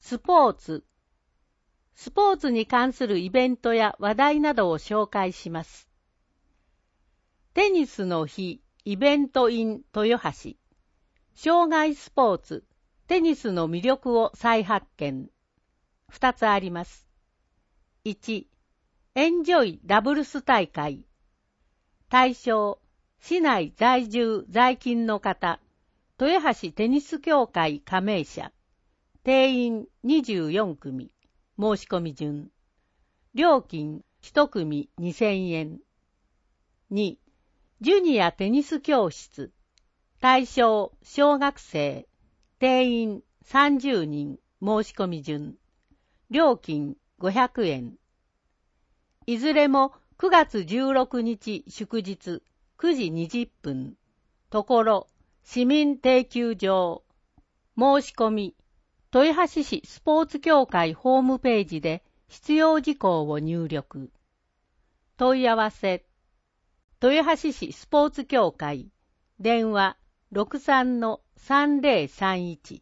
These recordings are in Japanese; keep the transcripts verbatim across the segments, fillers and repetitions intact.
スポーツ。スポーツに関するイベントや話題などを紹介します。テニスの日、イベント in 豊橋。生涯スポーツ、テニスの魅力を再発見。二つあります。いち、エンジョイダブルス大会。対象、市内在住在勤の方、豊橋テニス協会加盟者。定員にじゅうよんくみ。申し込み順。料金いちくみにせんえん。に、ジュニアテニス教室。対象小学生。定員さんじゅうにん。申し込み順。料金ごひゃくえん。いずれもくがつじゅうろくにち祝日くじにじゅっぷん。ところ市民定休場。申し込み豊橋市スポーツ協会ホームページで必要事項を入力。問い合わせ。豊橋市スポーツ協会。電話 ろくさんのさんぜろさんいち。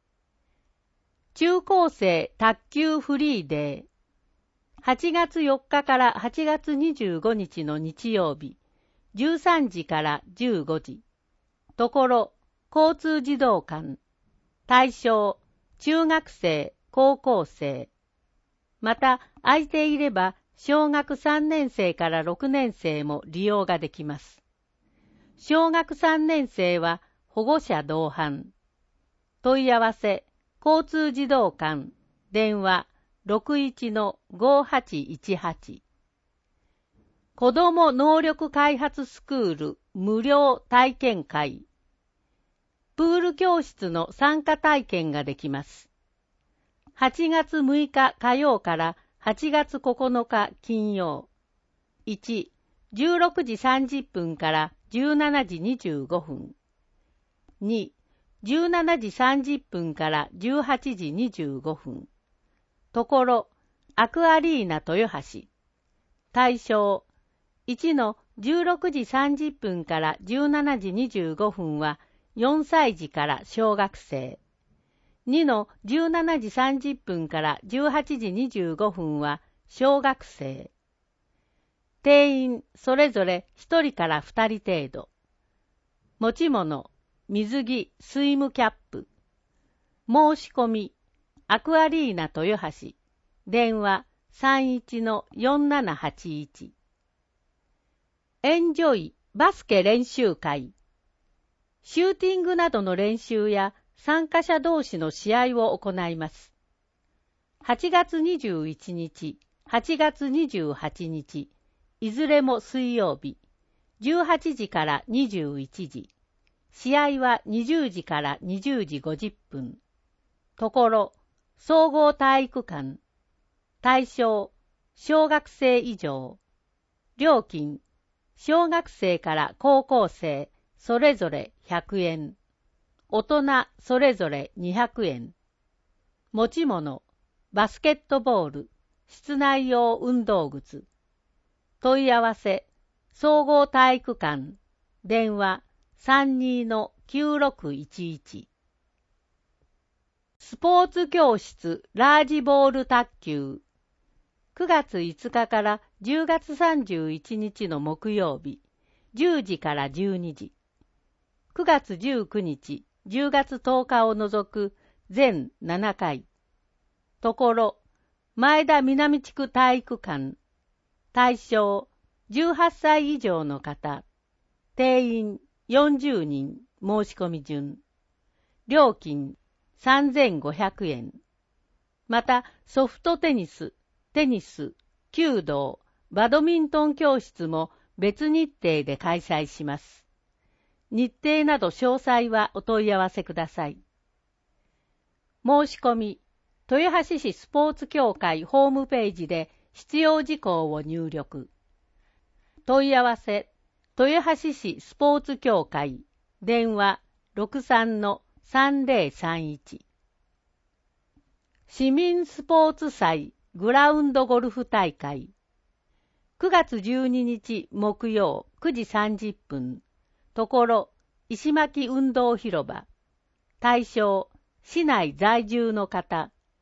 中高生卓球フリーデー。はちがつよっかからはちがつにじゅうごにちの日曜日、じゅうさんじからじゅうごじ。ところ、交通児童館。対象、中学生、高校生。また、空いていれば、小学さんねんせいからろくねんせいも利用ができます。小学さんねんせいは保護者同伴。問い合わせ、交通児童館、電話 ろくいちのごはちいちはち。子ども能力開発スクール無料体験会。プール教室の参加体験ができます。はちがつむいか火曜からはちがつここのか金曜。いち、じゅうろくじさんじゅっぷんからじゅうしちじにじゅうごふん。に、じゅうしちじさんじゅっぷんからじゅうはちじにじゅうごふん。ところ、アクアリーナ豊橋。対象、いちのじゅうろくじさんじゅっぷんからじゅうしちじにじゅうごふんはよんさいじから小学生。にのじゅうしちじさんじゅっぷんからじゅうはちじにじゅうごふんは小学生。定員それぞれひとりからふたり程度。持ち物、水着、スイムキャップ。申し込み、アクアリーナ豊橋。電話さんいちのよんななはちいち。エンジョイバスケ練習会。シューティングなどの練習や参加者同士の試合を行います。はちがつにじゅういちにち、はちがつにじゅうはちにち、いずれも水曜日、じゅうはちじからにじゅういちじ。試合はにじゅうじからにじゅうじごじゅっぷん。ところ、総合体育館。対象、小学生以上。料金、小学生から高校生、それぞれひゃくえん。大人それぞれにひゃくえん。持ち物、バスケットボール、室内用運動靴。問い合わせ、総合体育館、電話さんにのきゅうろくいちいち。スポーツ教室ラージボール卓球。くがついつかからじゅうがつさんじゅういちにちの木曜日、じゅうじからじゅうにじ。くがつじゅうくにち、じゅうがつとおかを除く全ななかい。ところ、前田南地区体育館。対象、じゅうはっさい以上の方。定員よんじゅうにん。申し込み順。料金さんぜんごひゃくえん。また、ソフトテニス、テニス、弓道、バドミントン教室も別日程で開催します。日程など詳細はお問い合わせください。申し込み、豊橋市スポーツ協会ホームページで必要事項を入力。問い合わせ、豊橋市スポーツ協会、電話 ろくさんのさんぜろさんいち。市民スポーツ祭グラウンドゴルフ大会。くがつじゅうににち木曜くじさんじゅっぷん。ところ、石巻運動広場。対象、市内在住の方。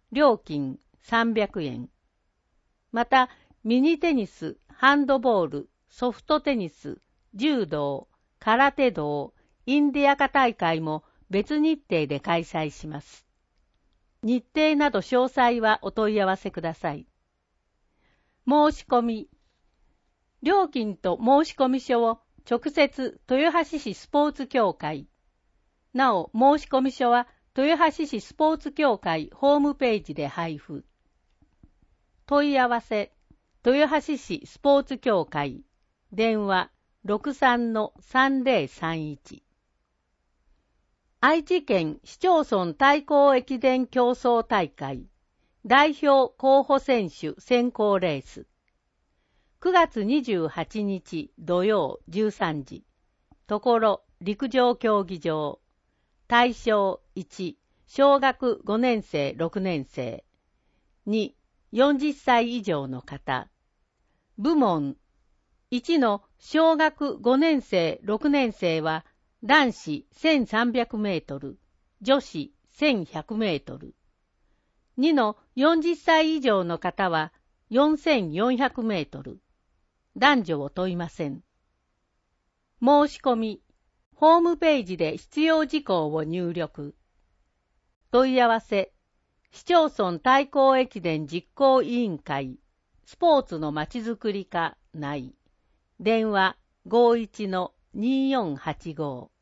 料金さんびゃくえん。また、ミニテニス、ハンドボール、ソフトテニス、柔道、空手道、インディアカ大会も別日程で開催します。日程など詳細はお問い合わせください。申し込み。料金と申込書を直接豊橋市スポーツ協会。なお、申込書は豊橋市スポーツ協会ホームページで配布。問い合わせ。豊橋市スポーツ協会。電話 ろくさんのさんぜろさんいち。愛知県市町村対抗駅伝競争大会代表候補選手選考レースくがつにじゅうはちにち土曜じゅうさんじところ陸上競技場対象いち小学ごねんせいろくねんせいによんじゅっさい以上の方部門いちの小学ごねんせいろくねんせいは男子せんさんびゃくメートル、女子せんひゃくメートル。にのよんじゅっさい以上の方はよんせんよんひゃくメートル。男女を問いません。申し込み、ホームページで必要事項を入力。問い合わせ、市町村対抗駅伝実行委員会、スポーツのまちづくり課内。電話ごいちのにーよんはちご。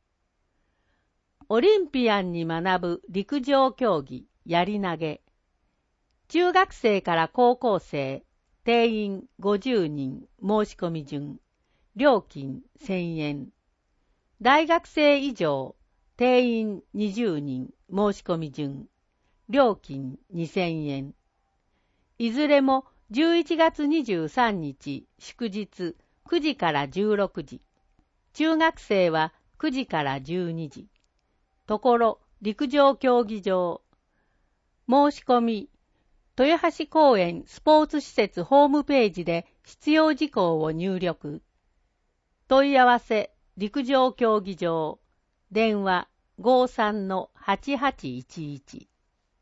オリンピアンに学ぶ陸上競技やり投げ。中学生から高校生、定員ごじゅうにん申し込み順。料金せんえん。大学生以上、定員にじゅうにん申し込み順。料金にせんえん。いずれもじゅういちがつにじゅうさんにち祝日くじからじゅうろくじ。中学生はくじからじゅうにじ。ところ陸上競技場。申し込み。豊橋公園スポーツ施設ホームページで必要事項を入力。問い合わせ。陸上競技場。電話ごさんのはちはちいちいち。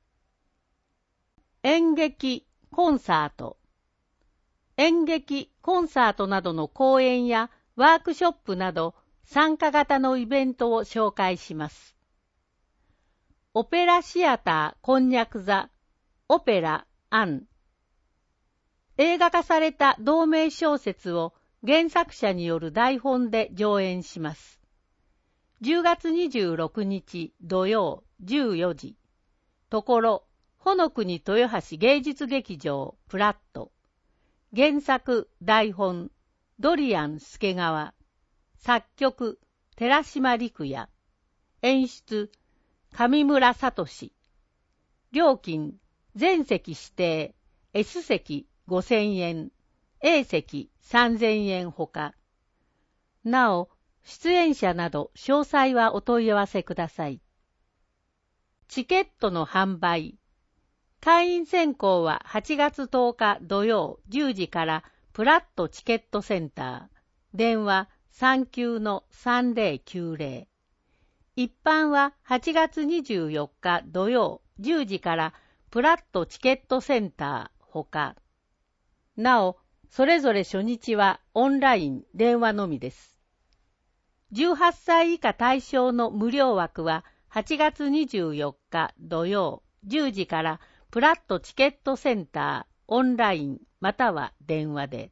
演劇、コンサート。演劇、コンサートなどの講演やワークショップなど参加型のイベントを紹介します。オペラシアターこんにゃく座、オペラアン。映画化された同名小説を原作者による台本で上演します。じゅうがつにじゅうろくにち土曜じゅうよじ。ところ、ほのくに豊橋芸術劇場プラット。原作、台本、ドリアン助川。作曲、寺島陸也。演出、上村聡。料金、全席指定、S 席ごせんえん、A 席さんぜんえんほか。なお、出演者など詳細はお問い合わせください。チケットの販売。会員選考ははちがつとおか土曜じゅうじからプラットチケットセンター。電話さんきゅうのさんぜろきゅうぜろ。一般ははちがつにじゅうよっか土曜じゅうじからプラットチケットセンターほか。なお、それぞれ初日はオンライン、電話のみです。じゅうはっさい以下対象の無料枠ははちがつにじゅうよっか土曜じゅうじからプラットチケットセンターオンラインまたは電話で。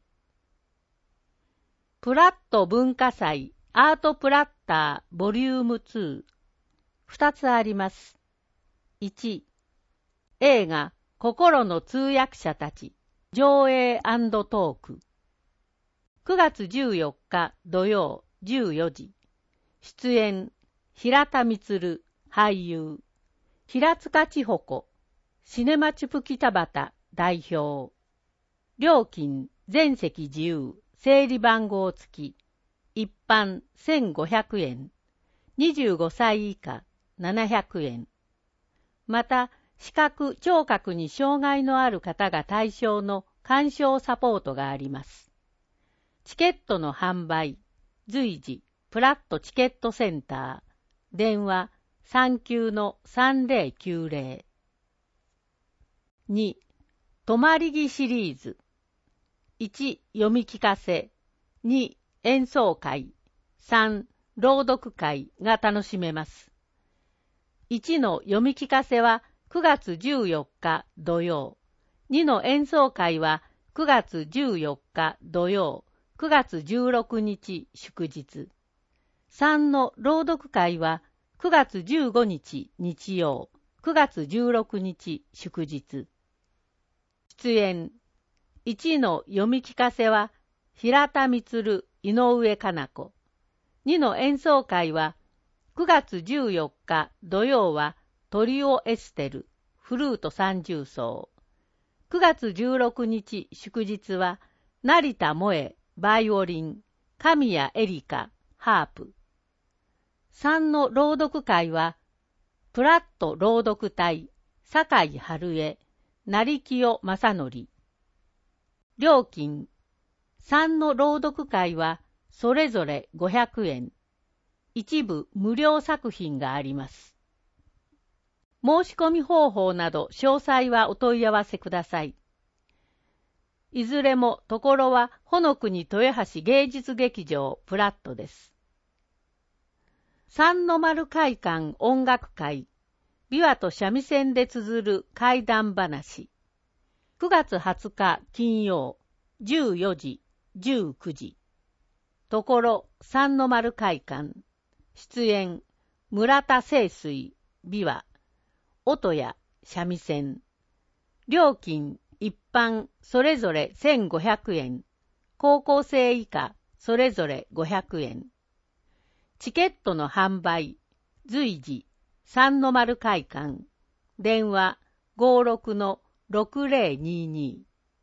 プラット文化祭アートプラッターボリュームに。二つあります。いち、映画心の通訳者たち上映&トーク。くがつじゅうよっか土曜じゅうよじ。出演平田充俳優。平塚千穂子シネマチュプ北畑代表。料金全席自由、整理番号付き。一般せんごひゃくえん。にじゅうごさい以下ななひゃくえん。また、視覚・聴覚に障害のある方が対象の鑑賞サポートがあります。チケットの販売、随時、プラットチケットセンター。電話さんきゅうのさんぜろきゅうぜろ。 に、泊まり木シリーズ。いち、読み聞かせ。に、演奏会。さん、朗読会が楽しめます。いちの読み聞かせはくがつじゅうよっか土曜。にの演奏会はくがつじゅうよっか土曜、くがつじゅうろくにち祝日。さんの朗読会はくがつじゅうごにち日曜、くがつじゅうろくにち祝日。出演。いちの読み聞かせは平田充、井上かな子。にの演奏会はくがつじゅうよっか土曜はトリオエステル、フルート三重奏。くがつじゅうろくにち祝日は成田萌、バイオリン、神谷エリカ、ハープ。さんの朗読会はプラット朗読隊、酒井春江、成清正則。料金。さんの朗読会はそれぞれごひゃくえん。一部無料作品があります。申し込み方法など詳細はお問い合わせください。いずれもところはほのくに豊橋芸術劇場プラットです。三の丸会館音楽会、琵琶と三味線で綴る怪談話。くがつはつか金曜、じゅうよじ、じゅうくじ。ところ三の丸会館。出演、村田清水、琵琶、音や三味線。料金、一般それぞれせんごひゃくえん。高校生以下それぞれごひゃくえん。チケットの販売、随時、三の丸会館。電話ごろくのろくぜろにに。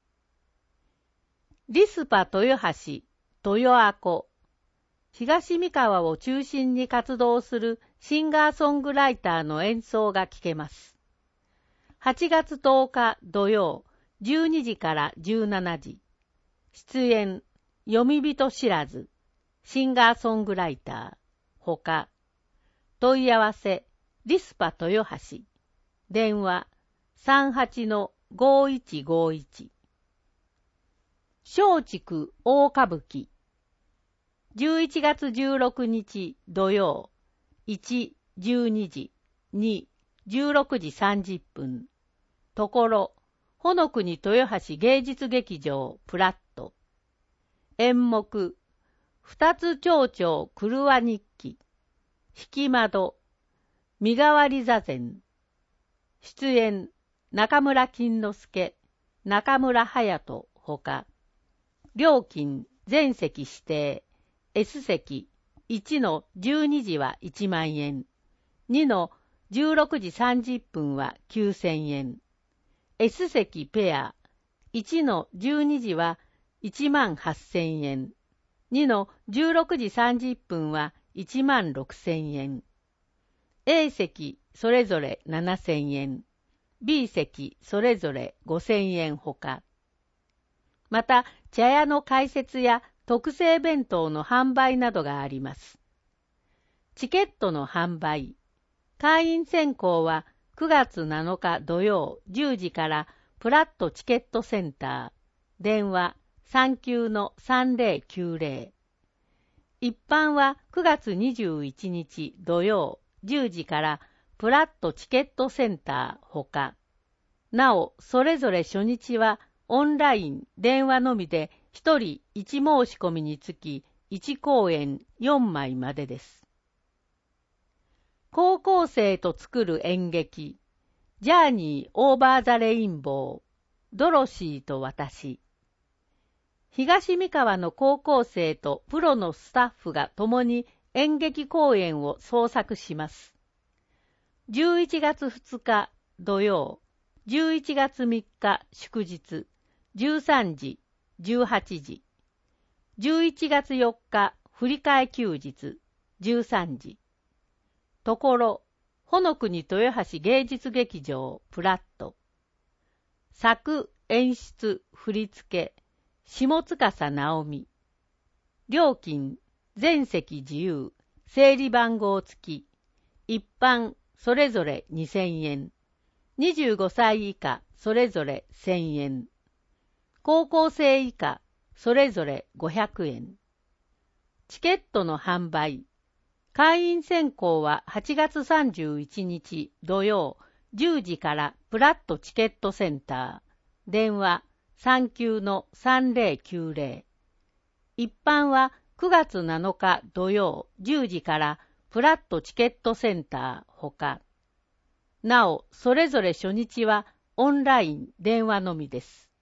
リスパ豊橋、豊アコ。東三河を中心に活動するシンガーソングライターの演奏が聴けます。はちがつとおか土曜、じゅうにじからじゅうしちじ。出演、読み人知らず、シンガーソングライター、ほか。問い合わせ、リスパ豊橋。電話、さんはちのごいちごいち。松竹大歌舞伎。じゅういちがつじゅうろくにち土曜、いち、じゅうにじ、に、じゅうろくじさんじゅっぷん。ところ、ほのくに豊橋芸術劇場プラット。演目、二つ町長狂わ日記。引き窓、身代わり座禅。出演、中村金之助、中村隼人ほか。料金、全席指定。S 席、いちのじゅうにじはいちまんえん。にのじゅうろくじさんじゅっぷんはきゅうせんえん。S 席ペア、いちのじゅうにじはいちまんはっせんえん。にのじゅうろくじさんじゅっぷんはいちまんろくせんえん。A 席それぞれななせんえん。B 席それぞれごせんえんほか。また、茶屋の開設や特製弁当の販売などがあります。チケットの販売。会員選考はくがつなのか土曜じゅうじからプラットチケットセンター。電話さんきゅうのさんぜろきゅうぜろ。一般はくがつにじゅういちにち土曜じゅうじからプラットチケットセンターほか。なお、それぞれ初日はオンライン、電話のみでひとりいち申し込みにつきいちこうえんよんまいまでです。高校生と作る演劇、ジャーニー・オーバー・ザ・レインボー、ドロシーと私。東三河の高校生とプロのスタッフが共に演劇公演を創作します。じゅういちがつふつか土曜、じゅういちがつみっか祝日、じゅうさんじ、じゅうはちじ。じゅういちがつよっか振り替え休日、じゅうさんじ。ところ、ほのくに豊橋芸術劇場プラット。作、演出、振り付け、下司直美。料金、全席自由、整理番号付き。一般、それぞれにせんえん。にじゅうごさい以下、 それぞれせんえん。高校生以下、それぞれごひゃくえん。チケットの販売。会員選考ははちがつさんじゅういちにち土曜じゅうじからプラットチケットセンター。電話 さんきゅうのさんぜろきゅうぜろ。一般はくがつなのか土曜じゅうじからプラットチケットセンターほか。なお、それぞれ初日はオンライン電話のみです。